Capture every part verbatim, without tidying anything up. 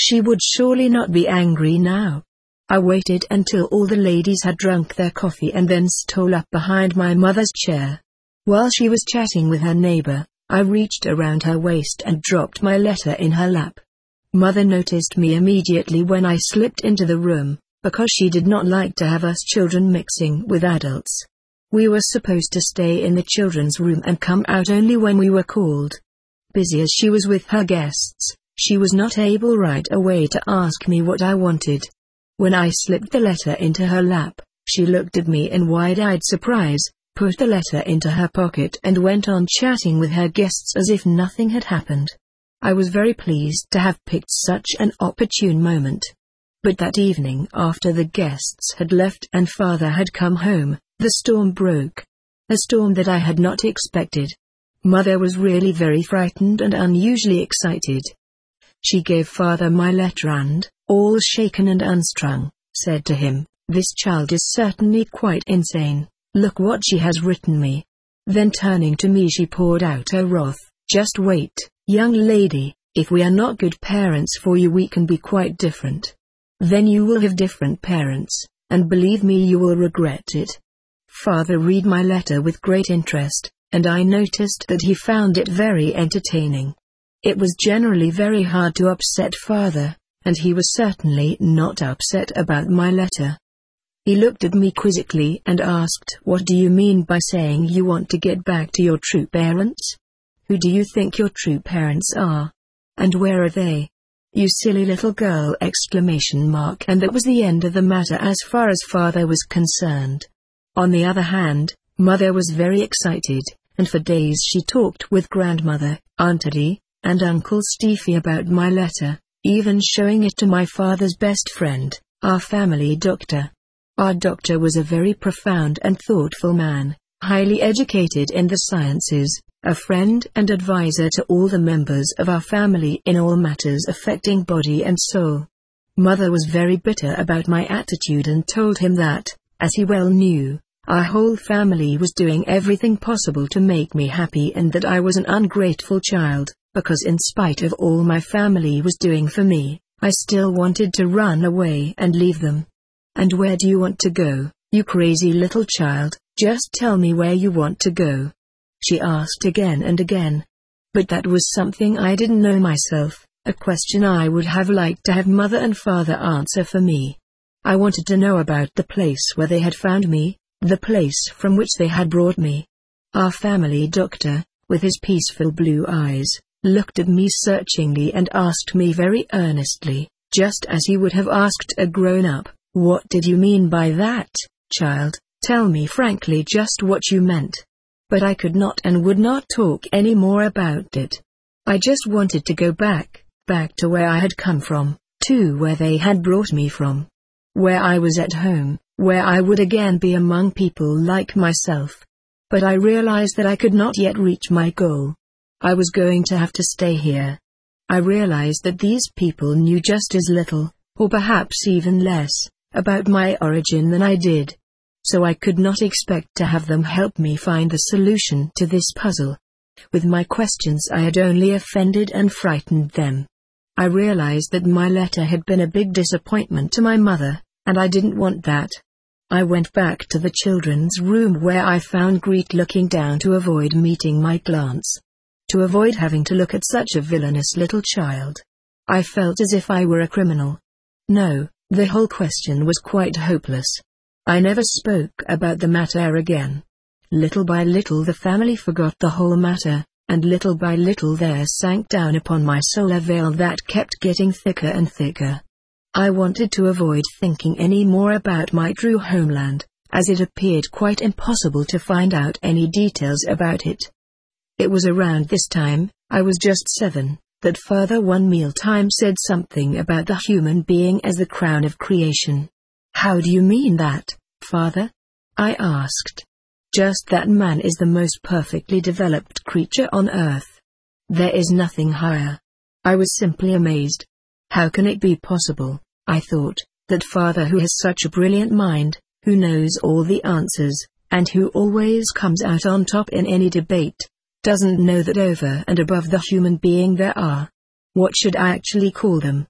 She would surely not be angry now. I waited until all the ladies had drunk their coffee and then stole up behind my mother's chair. While she was chatting with her neighbor, I reached around her waist and dropped my letter in her lap. Mother noticed me immediately when I slipped into the room, because she did not like to have us children mixing with adults. We were supposed to stay in the children's room and come out only when we were called. Busy as she was with her guests, she was not able right away to ask me what I wanted. When I slipped the letter into her lap, she looked at me in wide-eyed surprise, put the letter into her pocket and went on chatting with her guests as if nothing had happened. I was very pleased to have picked such an opportune moment. But that evening, after the guests had left and Father had come home, the storm broke. A storm that I had not expected. Mother was really very frightened and unusually excited. She gave Father my letter and, all shaken and unstrung, said to him, "This child is certainly quite insane. Look what she has written me." Then turning to me she poured out her wrath, "Just wait, young lady, if we are not good parents for you we can be quite different. Then you will have different parents, and believe me you will regret it." Father read my letter with great interest, and I noticed that he found it very entertaining. It was generally very hard to upset Father, and he was certainly not upset about my letter. He looked at me quizzically and asked, "What do you mean by saying you want to get back to your true parents? Who do you think your true parents are? And where are they? You silly little girl!" exclamation mark. And that was the end of the matter as far as Father was concerned. On the other hand, Mother was very excited, and for days she talked with Grandmother, Aunt Edie, and Uncle Stevie about my letter, even showing it to my father's best friend, our family doctor. Our doctor was a very profound and thoughtful man, highly educated in the sciences, a friend and advisor to all the members of our family in all matters affecting body and soul. Mother was very bitter about my attitude and told him that, as he well knew, our whole family was doing everything possible to make me happy and that I was an ungrateful child, because in spite of all my family was doing for me, I still wanted to run away and leave them. "And where do you want to go, you crazy little child? Just tell me where you want to go," she asked again and again. But that was something I didn't know myself, a question I would have liked to have Mother and Father answer for me. I wanted to know about the place where they had found me, the place from which they had brought me. Our family doctor, with his peaceful blue eyes, looked at me searchingly and asked me very earnestly, just as he would have asked a grown-up, "What did you mean by that, child? Tell me frankly just what you meant." But I could not and would not talk any more about it. I just wanted to go back, back to where I had come from, to where they had brought me from. Where I was at home, where I would again be among people like myself. But I realized that I could not yet reach my goal. I was going to have to stay here. I realized that these people knew just as little, or perhaps even less, about my origin than I did. So I could not expect to have them help me find the solution to this puzzle. With my questions I had only offended and frightened them. I realized that my letter had been a big disappointment to my mother, and I didn't want that. I went back to the children's room where I found Greet looking down to avoid meeting my glance. To avoid having to look at such a villainous little child. I felt as if I were a criminal. No, the whole question was quite hopeless. I never spoke about the matter again. Little by little the family forgot the whole matter, and little by little there sank down upon my soul a veil that kept getting thicker and thicker. I wanted to avoid thinking any more about my true homeland, as it appeared quite impossible to find out any details about it. It was around this time, I was just seven, that Father one mealtime said something about the human being as the crown of creation. "How do you mean that, Father?" I asked. "Just that man is the most perfectly developed creature on earth. There is nothing higher." I was simply amazed. How can it be possible, I thought, that Father who has such a brilliant mind, who knows all the answers, and who always comes out on top in any debate, doesn't know that over and above the human being there are, what should I actually call them?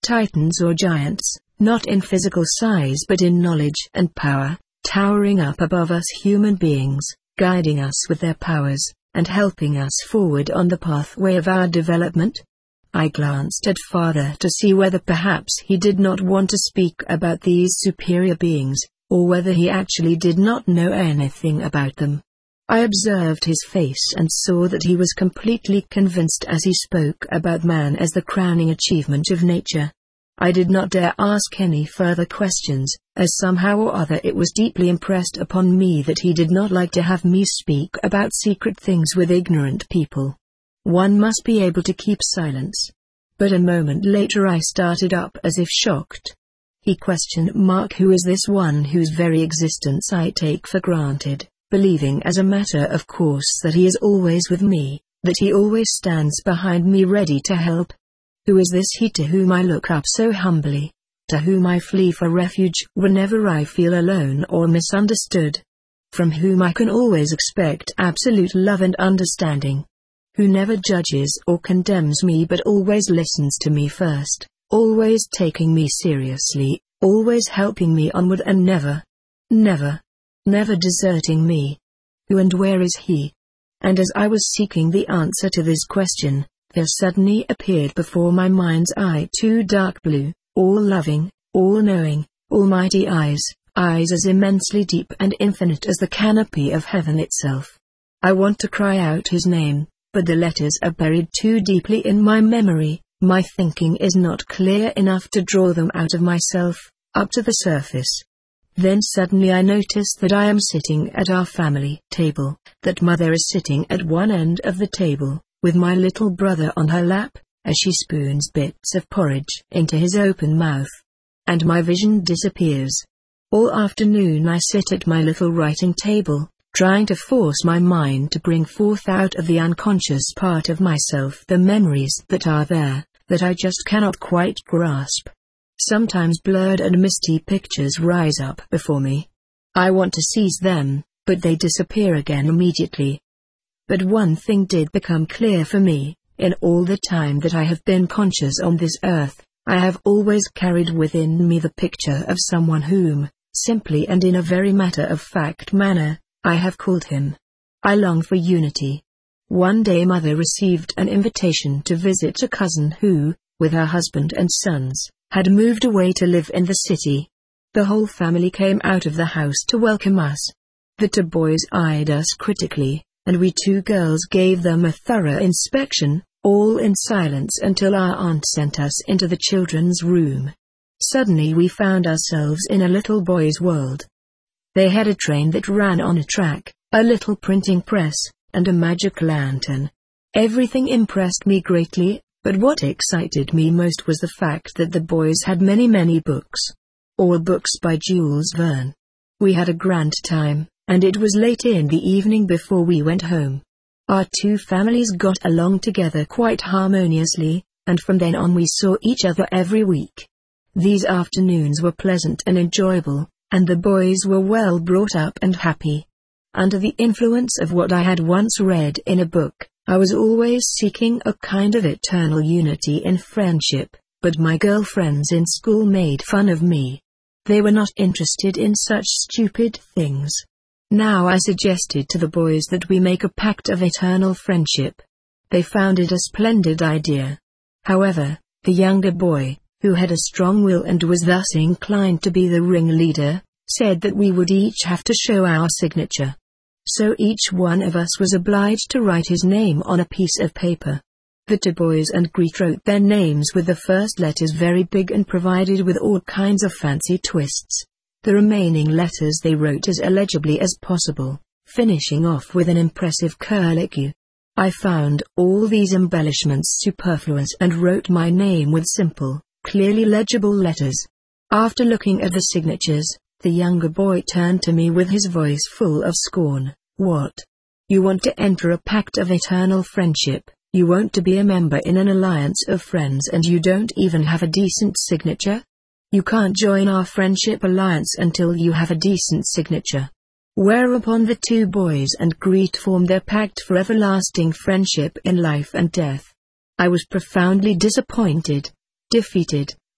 titans or giants, not in physical size but in knowledge and power, towering up above us human beings, guiding us with their powers, and helping us forward on the pathway of our development? I glanced at Father to see whether perhaps he did not want to speak about these superior beings, or whether he actually did not know anything about them. I observed his face and saw that he was completely convinced as he spoke about man as the crowning achievement of nature. I did not dare ask any further questions, as somehow or other it was deeply impressed upon me that he did not like to have me speak about secret things with ignorant people. One must be able to keep silence. But a moment later I started up as if shocked. He questioned, "Mark, who is this one whose very existence I take for granted, believing as a matter of course that he is always with me, that he always stands behind me ready to help? Who is this he to whom I look up so humbly, to whom I flee for refuge whenever I feel alone or misunderstood? From whom I can always expect absolute love and understanding? Who never judges or condemns me but always listens to me first, always taking me seriously, always helping me onward and never, never, never deserting me? Who and where is he?" And as I was seeking the answer to this question, there suddenly appeared before my mind's eye two dark blue, all-loving, all-knowing, almighty eyes, eyes as immensely deep and infinite as the canopy of heaven itself. I want to cry out his name, but the letters are buried too deeply in my memory, my thinking is not clear enough to draw them out of myself, up to the surface. Then suddenly I notice that I am sitting at our family table, that Mother is sitting at one end of the table, with my little brother on her lap, as she spoons bits of porridge into his open mouth. And my vision disappears. All afternoon I sit at my little writing table, trying to force my mind to bring forth out of the unconscious part of myself the memories that are there, that I just cannot quite grasp. Sometimes blurred and misty pictures rise up before me. I want to seize them, but they disappear again immediately. But one thing did become clear for me: in all the time that I have been conscious on this earth, I have always carried within me the picture of someone whom, simply and in a very matter-of-fact manner, I have called him. I long for unity. One day Mother received an invitation to visit a cousin who, with her husband and sons, had moved away to live in the city. The whole family came out of the house to welcome us. The two boys eyed us critically, and we two girls gave them a thorough inspection, all in silence until our aunt sent us into the children's room. Suddenly we found ourselves in a little boy's world. They had a train that ran on a track, a little printing press, and a magic lantern. Everything impressed me greatly, but what excited me most was the fact that the boys had many many books. All books by Jules Verne. We had a grand time, and it was late in the evening before we went home. Our two families got along together quite harmoniously, and from then on we saw each other every week. These afternoons were pleasant and enjoyable, and the boys were well brought up and happy. Under the influence of what I had once read in a book, I was always seeking a kind of eternal unity in friendship, but my girlfriends in school made fun of me. They were not interested in such stupid things. Now I suggested to the boys that we make a pact of eternal friendship. They found it a splendid idea. However, the younger boy, who had a strong will and was thus inclined to be the ringleader, said that we would each have to show our signature. So each one of us was obliged to write his name on a piece of paper. The two boys and Greet wrote their names with the first letters very big and provided with all kinds of fancy twists. The remaining letters they wrote as illegibly as possible, finishing off with an impressive curlicue. I found all these embellishments superfluous and wrote my name with simple, clearly legible letters. After looking at the signatures, the younger boy turned to me with his voice full of scorn. "What? You want to enter a pact of eternal friendship, you want to be a member in an alliance of friends, and you don't even have a decent signature? You can't join our friendship alliance until you have a decent signature." Whereupon the two boys and Greet formed their pact for everlasting friendship in life and death. I was profoundly disappointed, defeated,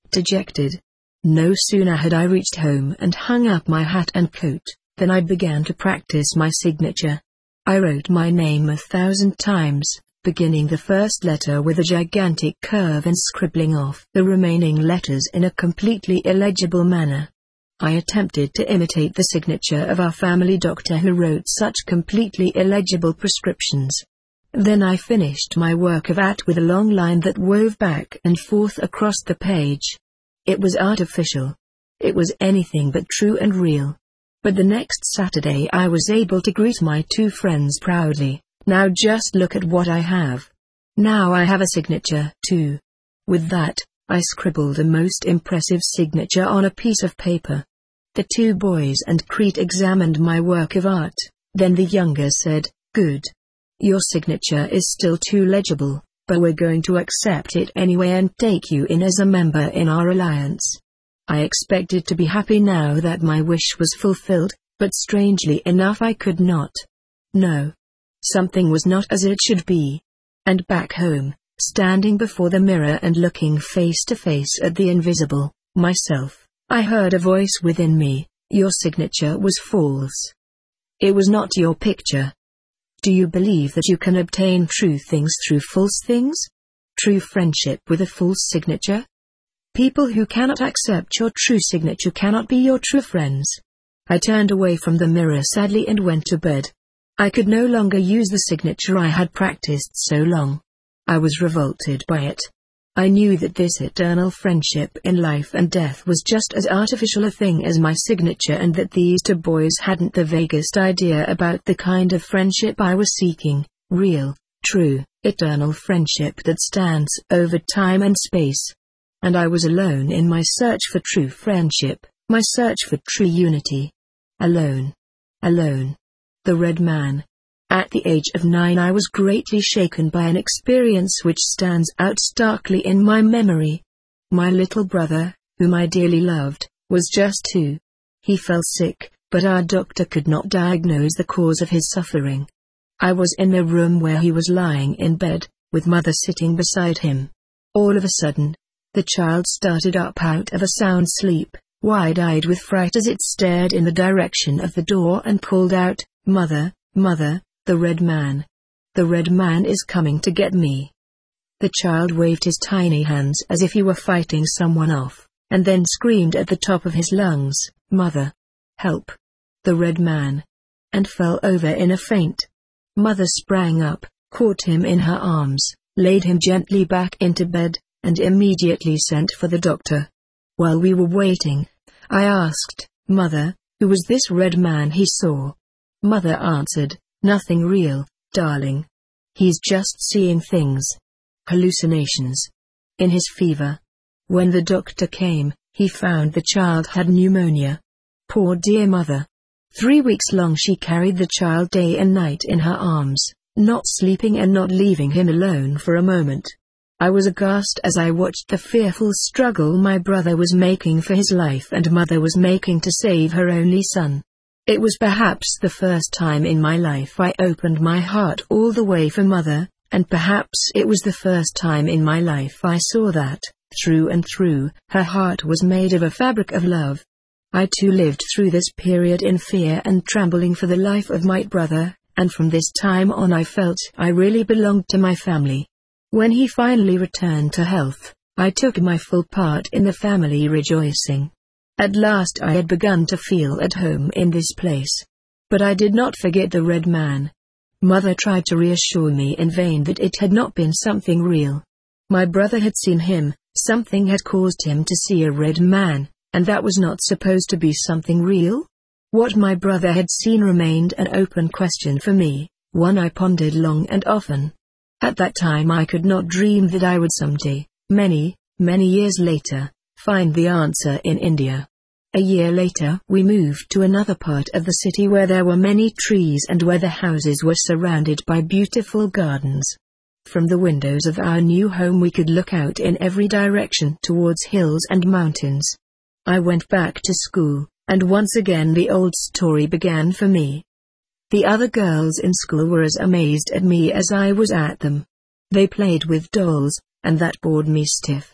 dejected. No sooner had I reached home and hung up my hat and coat, than I began to practice my signature. I wrote my name a thousand times, beginning the first letter with a gigantic curve and scribbling off the remaining letters in a completely illegible manner. I attempted to imitate the signature of our family doctor who wrote such completely illegible prescriptions. Then I finished my work of art with a long line that wove back and forth across the page. It was artificial. It was anything but true and real. But the next Saturday I was able to greet my two friends proudly. Now just look at what I have. Now I have a signature, too. With that, I scribbled a most impressive signature on a piece of paper. The two boys and Crete examined my work of art, then the younger said, "Good. Your signature is still too legible, but we're going to accept it anyway and take you in as a member in our alliance." I expected to be happy now that my wish was fulfilled, but strangely enough I could not. No. Something was not as it should be. And back home, standing before the mirror and looking face to face at the invisible, myself, I heard a voice within me, "Your signature was false. It was not your picture. Do you believe that you can obtain true things through false things? True friendship with a false signature? People who cannot accept your true signature cannot be your true friends." I turned away from the mirror sadly and went to bed. I could no longer use the signature I had practiced so long. I was revolted by it. I knew that this eternal friendship in life and death was just as artificial a thing as my signature, and that these two boys hadn't the vaguest idea about the kind of friendship I was seeking, real, true, eternal friendship that stands over time and space. And I was alone in my search for true friendship, my search for true unity. Alone. Alone. The Red Man. At the age of nine I was greatly shaken by an experience which stands out starkly in my memory. My little brother, whom I dearly loved, was just two. He fell sick, but our doctor could not diagnose the cause of his suffering. I was in the room where he was lying in bed, with Mother sitting beside him. All of a sudden, the child started up out of a sound sleep, wide-eyed with fright as it stared in the direction of the door and called out, "Mother, Mother, the Red Man. The Red Man is coming to get me." The child waved his tiny hands as if he were fighting someone off, and then screamed at the top of his lungs, "Mother! Help! The Red Man!" and fell over in a faint. Mother sprang up, caught him in her arms, laid him gently back into bed, and immediately sent for the doctor. While we were waiting, I asked, "Mother, who was this Red Man he saw?" Mother answered, "Nothing real, darling. He's just seeing things. Hallucinations. In his fever." When the doctor came, he found the child had pneumonia. Poor dear Mother. Three weeks long she carried the child day and night in her arms, not sleeping and not leaving him alone for a moment. I was aghast as I watched the fearful struggle my brother was making for his life and Mother was making to save her only son. It was perhaps the first time in my life I opened my heart all the way for Mother, and perhaps it was the first time in my life I saw that, through and through, her heart was made of a fabric of love. I too lived through this period in fear and trembling for the life of my brother, and from this time on I felt I really belonged to my family. When he finally returned to health, I took my full part in the family rejoicing. At last I had begun to feel at home in this place. But I did not forget the Red Man. Mother tried to reassure me in vain that it had not been something real. My brother had seen him, something had caused him to see a Red Man, and that was not supposed to be something real? What my brother had seen remained an open question for me, one I pondered long and often. At that time I could not dream that I would someday, many, many years later, find the answer in India. A year later we moved to another part of the city where there were many trees and where the houses were surrounded by beautiful gardens. From the windows of our new home we could look out in every direction towards hills and mountains. I went back to school, and once again the old story began for me. The other girls in school were as amazed at me as I was at them. They played with dolls, and that bored me stiff.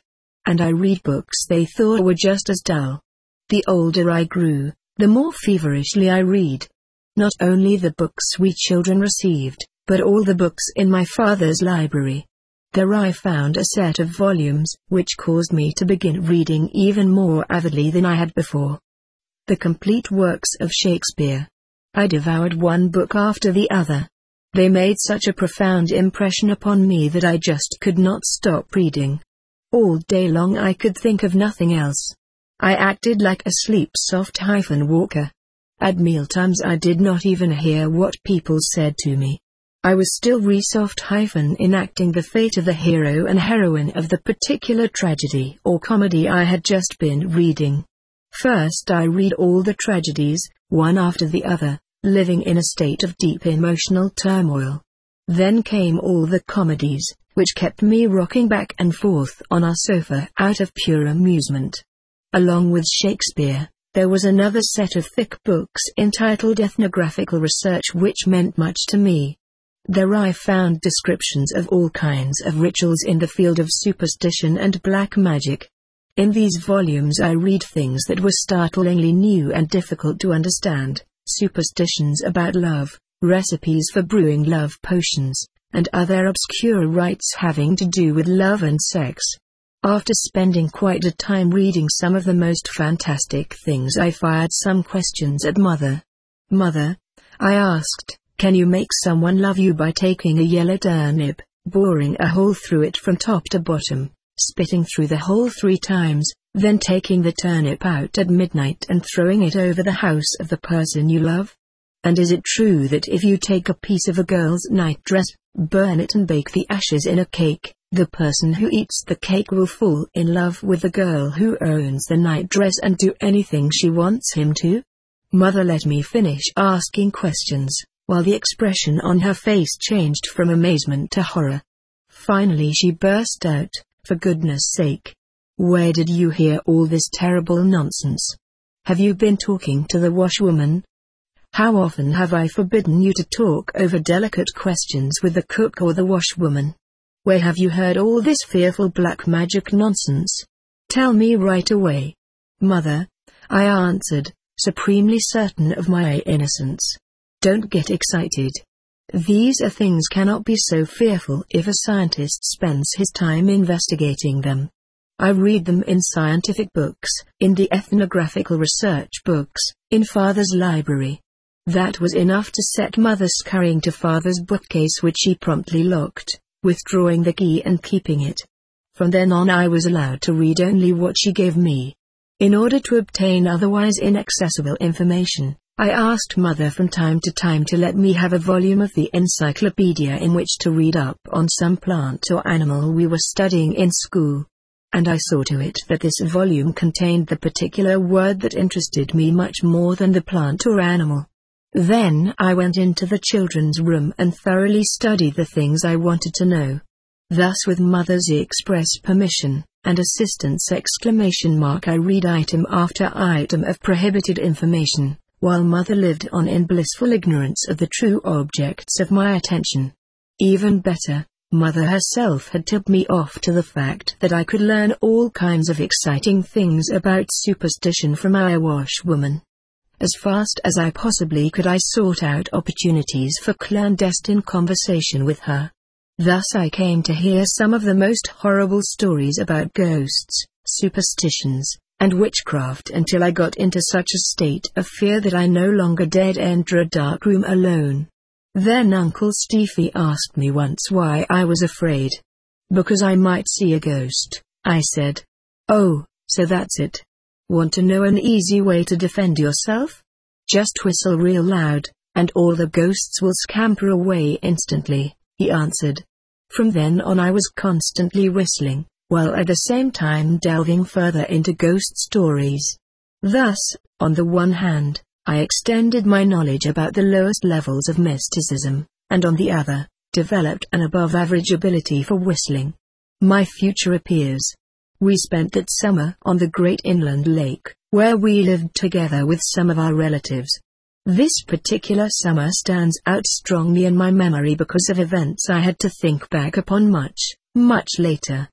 and I read books they thought were just as dull. The older I grew, the more feverishly I read. Not only the books we children received, but all the books in my father's library. There I found a set of volumes, which caused me to begin reading even more avidly than I had before. The complete works of Shakespeare. I devoured one book after the other. They made such a profound impression upon me that I just could not stop reading. All day long I could think of nothing else. I acted like a sleep-soft hyphen walker. At mealtimes I did not even hear what people said to me. I was still re-soft hyphen enacting the fate of the hero and heroine of the particular tragedy or comedy I had just been reading. First I read all the tragedies, one after the other, living in a state of deep emotional turmoil. Then came all the comedies, which kept me rocking back and forth on our sofa out of pure amusement. Along with Shakespeare, there was another set of thick books entitled Ethnographical Research, which meant much to me. There I found descriptions of all kinds of rituals in the field of superstition and black magic. In these volumes I read things that were startlingly new and difficult to understand, superstitions about love, recipes for brewing love potions, and other obscure rites having to do with love and sex. After spending quite a time reading some of the most fantastic things, I fired some questions at Mother. "Mother," I asked, "can you make someone love you by taking a yellow turnip, boring a hole through it from top to bottom, spitting through the hole three times, then taking the turnip out at midnight and throwing it over the house of the person you love? And is it true that if you take a piece of a girl's nightdress, burn it and bake the ashes in a cake, the person who eats the cake will fall in love with the girl who owns the nightdress and do anything she wants him to?" Mother let me finish asking questions, while the expression on her face changed from amazement to horror. Finally she burst out, "For goodness sake! Where did you hear all this terrible nonsense? Have you been talking to the washwoman? How often have I forbidden you to talk over delicate questions with the cook or the washwoman? Where have you heard all this fearful black magic nonsense? Tell me right away." "Mother," I answered, supremely certain of my innocence. "Don't get excited. These are things cannot be so fearful if a scientist spends his time investigating them. I read them in scientific books, in the ethnographical research books, in Father's library." That was enough to set Mother scurrying to Father's bookcase, which she promptly locked, withdrawing the key and keeping it. From then on I was allowed to read only what she gave me. In order to obtain otherwise inaccessible information, I asked Mother from time to time to let me have a volume of the encyclopedia in which to read up on some plant or animal we were studying in school. And I saw to it that this volume contained the particular word that interested me much more than the plant or animal. Then I went into the children's room and thoroughly studied the things I wanted to know. Thus, with Mother's express permission and assistance exclamation mark, I read item after item of prohibited information, while Mother lived on in blissful ignorance of the true objects of my attention. Even better, Mother herself had tipped me off to the fact that I could learn all kinds of exciting things about superstition from our washwoman. As fast as I possibly could, I sought out opportunities for clandestine conversation with her. Thus I came to hear some of the most horrible stories about ghosts, superstitions, and witchcraft until I got into such a state of fear that I no longer dared enter a dark room alone. Then Uncle Stevie asked me once why I was afraid. "Because I might see a ghost," I said. "Oh, so that's it. Want to know an easy way to defend yourself? Just whistle real loud, and all the ghosts will scamper away instantly," he answered. From then on I was constantly whistling, while at the same time delving further into ghost stories. Thus, on the one hand, I extended my knowledge about the lowest levels of mysticism, and on the other, developed an above-average ability for whistling. My future appears. We spent that summer on the great inland lake, where we lived together with some of our relatives. This particular summer stands out strongly in my memory because of events I had to think back upon much, much later.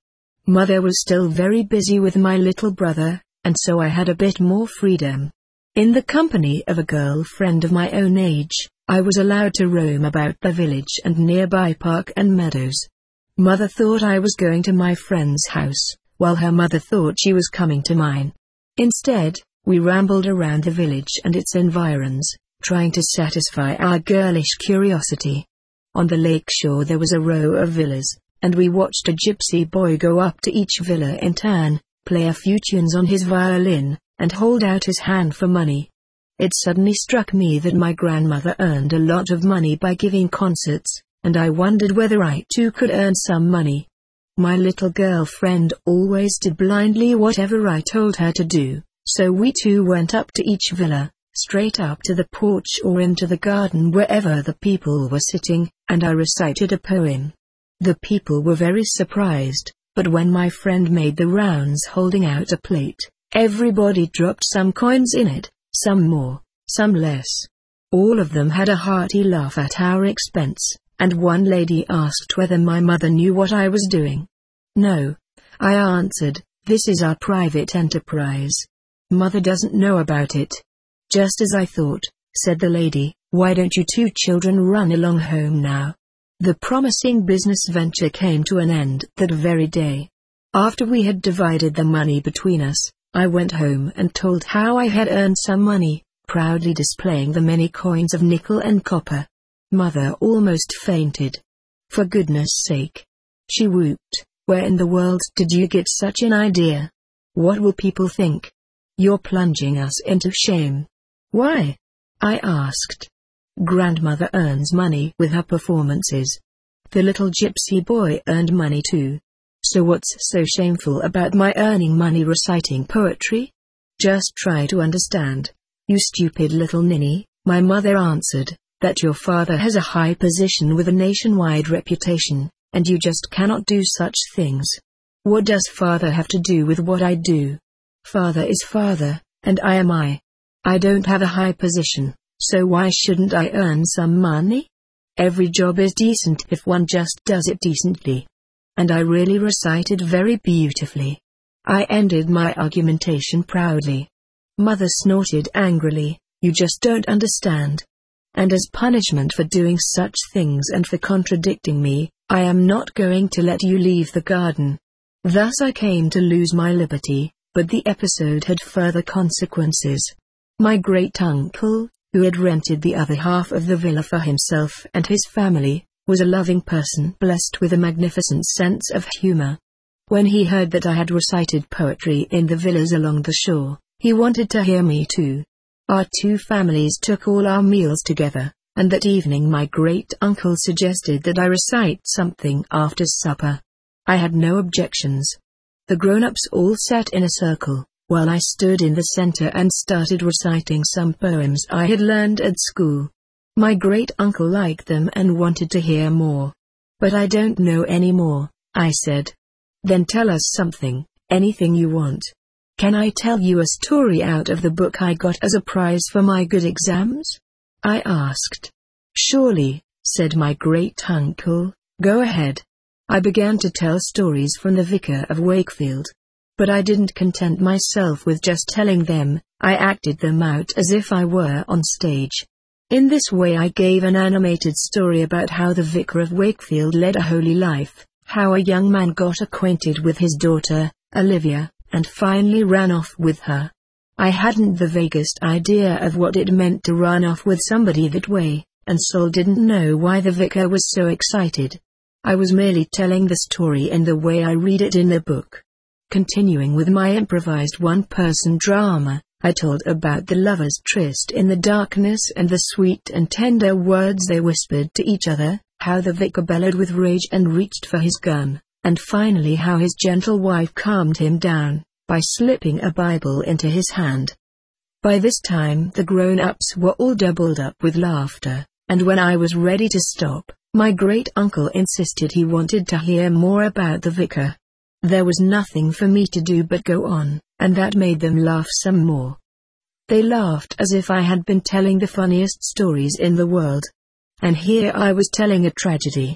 Mother was still very busy with my little brother, and so I had a bit more freedom. In the company of a girlfriend of my own age, I was allowed to roam about the village and nearby park and meadows. Mother thought I was going to my friend's house, while her mother thought she was coming to mine. Instead, we rambled around the village and its environs, trying to satisfy our girlish curiosity. On the lake shore there was a row of villas, and we watched a gypsy boy go up to each villa in turn, play a few tunes on his violin, and hold out his hand for money. It suddenly struck me that my grandmother earned a lot of money by giving concerts, and I wondered whether I too could earn some money. My little girlfriend always did blindly whatever I told her to do, so we too went up to each villa, straight up to the porch or into the garden wherever the people were sitting, and I recited a poem. The people were very surprised, but when my friend made the rounds holding out a plate, everybody dropped some coins in it, some more, some less. All of them had a hearty laugh at our expense, and one lady asked whether my mother knew what I was doing. No, I answered, this is our private enterprise. Mother doesn't know about it. Just as I thought, said the lady, why don't you two children run along home now? The promising business venture came to an end that very day. After we had divided the money between us, I went home and told how I had earned some money, proudly displaying the many coins of nickel and copper. Mother almost fainted. For goodness sake, she whooped, where in the world did you get such an idea? What will people think? You're plunging us into shame. Why? I asked. Grandmother earns money with her performances. The little gypsy boy earned money too. So what's so shameful about my earning money reciting poetry? Just try to understand. You stupid little ninny, my mother answered, that your father has a high position with a nationwide reputation, and you just cannot do such things. What does father have to do with what I do? Father is father, and I am I. I don't have a high position, so why shouldn't I earn some money? Every job is decent if one just does it decently. And I really recited very beautifully. I ended my argumentation proudly. Mother snorted angrily, you just don't understand. And as punishment for doing such things and for contradicting me, I am not going to let you leave the garden. Thus I came to lose my liberty, but the episode had further consequences. My great-uncle, who had rented the other half of the villa for himself and his family, was a loving person blessed with a magnificent sense of humor. When he heard that I had recited poetry in the villas along the shore, he wanted to hear me too. Our two families took all our meals together, and that evening my great-uncle suggested that I recite something after supper. I had no objections. The grown-ups all sat in a circle, while I stood in the center and started reciting some poems I had learned at school. My great-uncle liked them and wanted to hear more. But I don't know any more, I said. Then tell us something, anything you want. Can I tell you a story out of the book I got as a prize for my good exams? I asked. Surely, said my great-uncle, go ahead. I began to tell stories from the Vicar of Wakefield. But I didn't content myself with just telling them, I acted them out as if I were on stage. In this way I gave an animated story about how the Vicar of Wakefield led a holy life, how a young man got acquainted with his daughter, Olivia, and finally ran off with her. I hadn't the vaguest idea of what it meant to run off with somebody that way, and Saul didn't know why the vicar was so excited. I was merely telling the story in the way I read it in the book. Continuing with my improvised one-person drama, I told about the lovers' tryst in the darkness and the sweet and tender words they whispered to each other, how the vicar bellowed with rage and reached for his gun, and finally how his gentle wife calmed him down, by slipping a Bible into his hand. By this time the grown-ups were all doubled up with laughter, and when I was ready to stop, my great-uncle insisted he wanted to hear more about the vicar. There was nothing for me to do but go on, and that made them laugh some more. They laughed as if I had been telling the funniest stories in the world. And here I was telling a tragedy.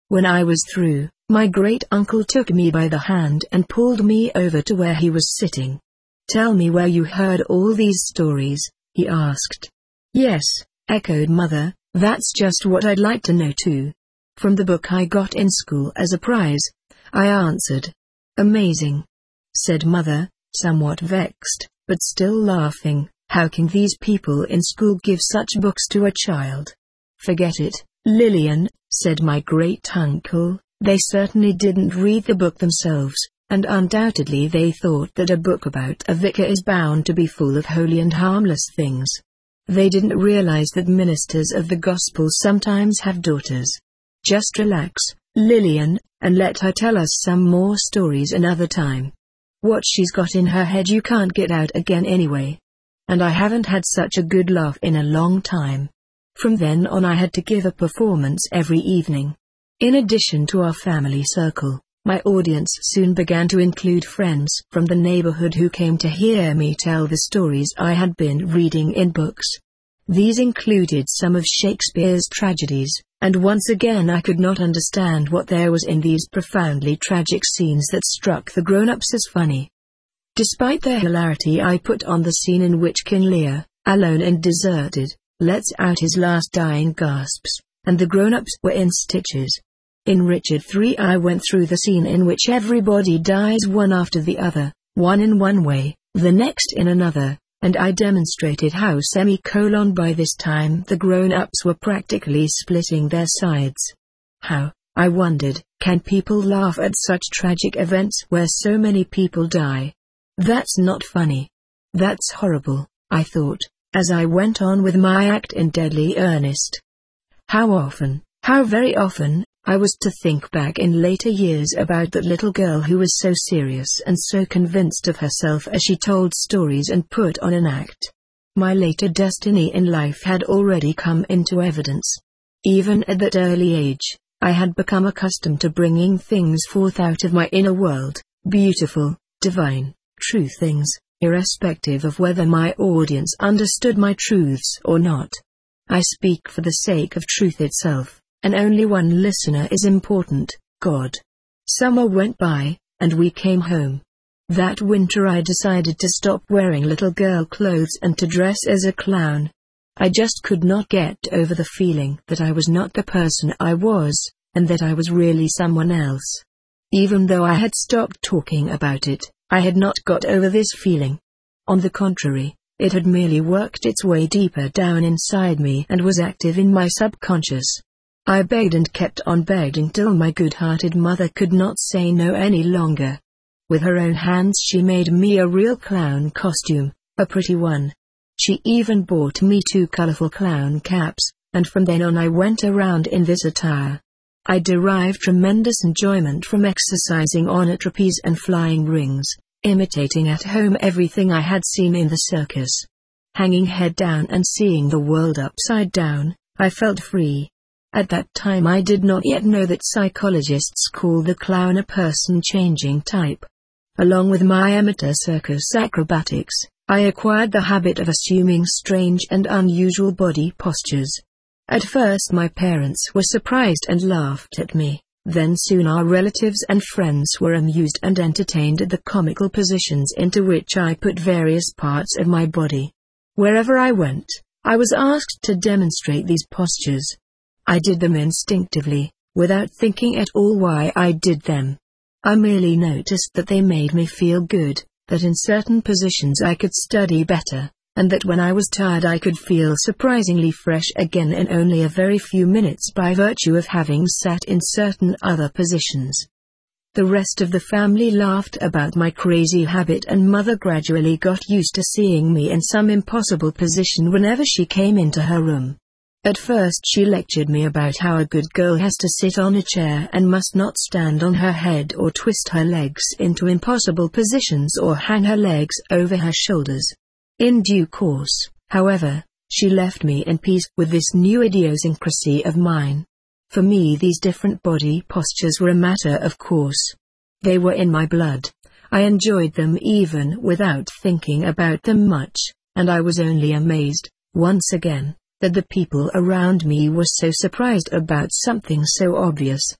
When I was through, my great-uncle took me by the hand and pulled me over to where he was sitting. "Tell me where you heard all these stories," he asked. "Yes," echoed Mother, "that's just what I'd like to know too. From the book I got in school as a prize," I answered. "Amazing," said Mother, somewhat vexed, but still laughing. "How can these people in school give such books to a child?" "Forget it, Lillian," said my great-uncle. "They certainly didn't read the book themselves, and undoubtedly they thought that a book about a vicar is bound to be full of holy and harmless things. They didn't realize that ministers of the gospel sometimes have daughters. Just relax, Lillian, and let her tell us some more stories another time. What she's got in her head you can't get out again anyway. And I haven't had such a good laugh in a long time." From then on I had to give a performance every evening. In addition to our family circle, my audience soon began to include friends from the neighborhood who came to hear me tell the stories I had been reading in books. These included some of Shakespeare's tragedies, and once again I could not understand what there was in these profoundly tragic scenes that struck the grown-ups as funny. Despite their hilarity, I put on the scene in which King Lear, alone and deserted, lets out his last dying gasps, and the grown-ups were in stitches. In Richard the Third I went through the scene in which everybody dies one after the other, one in one way, the next in another, and I demonstrated how semicolon by this time the grown-ups were practically splitting their sides. How, I wondered, can people laugh at such tragic events where so many people die? That's not funny. That's horrible, I thought, as I went on with my act in deadly earnest. How often, how very often, I was to think back in later years about that little girl who was so serious and so convinced of herself as she told stories and put on an act. My later destiny in life had already come into evidence. Even at that early age, I had become accustomed to bringing things forth out of my inner world, beautiful, divine, true things, irrespective of whether my audience understood my truths or not. I speak for the sake of truth itself, and only one listener is important, God. Summer went by, and we came home. That winter I decided to stop wearing little girl clothes and to dress as a clown. I just could not get over the feeling that I was not the person I was, and that I was really someone else. Even though I had stopped talking about it, I had not got over this feeling. On the contrary, it had merely worked its way deeper down inside me and was active in my subconscious. I begged and kept on begging till my good-hearted mother could not say no any longer. With her own hands she made me a real clown costume, a pretty one. She even bought me two colorful clown caps, and from then on I went around in this attire. I derived tremendous enjoyment from exercising on a trapeze and flying rings, imitating at home everything I had seen in the circus. Hanging head down and seeing the world upside down, I felt free. At that time I did not yet know that psychologists call the clown a person-changing type. Along with my amateur circus acrobatics, I acquired the habit of assuming strange and unusual body postures. At first my parents were surprised and laughed at me, then soon our relatives and friends were amused and entertained at the comical positions into which I put various parts of my body. Wherever I went, I was asked to demonstrate these postures. I did them instinctively, without thinking at all why I did them. I merely noticed that they made me feel good, that in certain positions I could study better, and that when I was tired I could feel surprisingly fresh again in only a very few minutes by virtue of having sat in certain other positions. The rest of the family laughed about my crazy habit, and Mother gradually got used to seeing me in some impossible position whenever she came into her room. At first she lectured me about how a good girl has to sit on a chair and must not stand on her head or twist her legs into impossible positions or hang her legs over her shoulders. In due course, however, she left me in peace with this new idiosyncrasy of mine. For me these different body postures were a matter of course. They were in my blood. I enjoyed them even without thinking about them much, and I was only amazed, once again, that the people around me were so surprised about something so obvious.